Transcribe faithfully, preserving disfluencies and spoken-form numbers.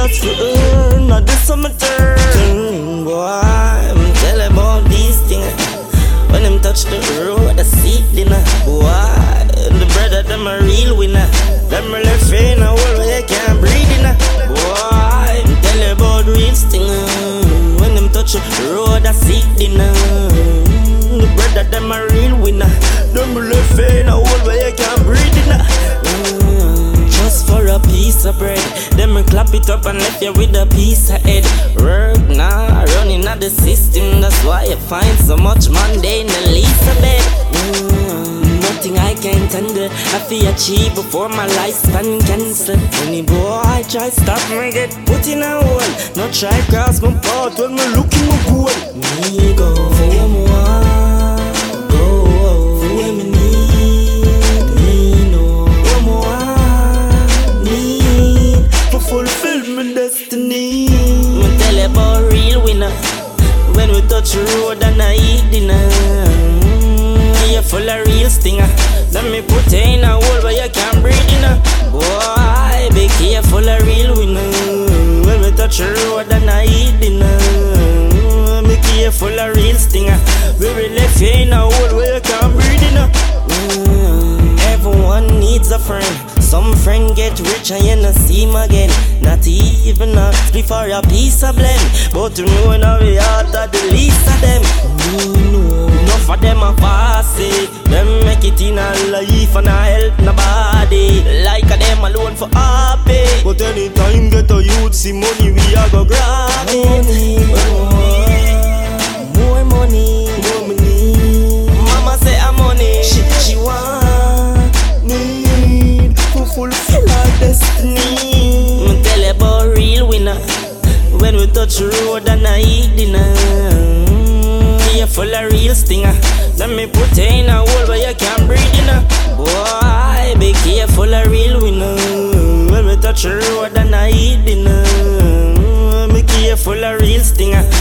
just for earn. Now this summer turn, boy. I'm tell about these things. When them touch the road, I see dinner. Boy, the brother them a real winner. Them a left in a world where you can't breathe in. Boy, I'm tell about real thing. When them touch the road, I see dinner. The brother them a real winner. Them a left in a world where you can't breathe in. Just for a piece of bread, them a clap it up and left you with a piece of head. Work now, running at the system. That's why you find so much Monday in the least of bed. Mm, nothing I can't handle, I feel achieve before my lifespan cancel. Any boy I try stop me get put in a hole. No try cross my path when me looking my goal. Me go for what me want, go for what me need. Me know what me want, need for fulfill my destiny. Me tell you about real winner. When we touch the road and I eat dinner, mm, you're full of real stinger. Let me put you in a hole where you can't breathe in. Boy, be careful of real winner. When we touch the road and I eat dinner, be careful of real stinger. We will left you in a hole where you can't breathe in. Mm, everyone needs a friend. Some friend get rich and you not see him again. Not even a split for a piece of blend. But you know now we heart are the least of them. You know, enough of them are passy. Them make it in a life and a help nobody. Like a them alone for happy. But anytime get a youth see money, we a go grab it. More money, more money. Mama say a money, she, she want need to fulfill our destiny. Me tell you about real winner. When we touch the road and I eat dinner, mm, you're full of real stinger. Let me put you in a hole where you can't breathe in. Boy, be careful of real winner. When we touch the road and I eat dinner, be careful of real stinger.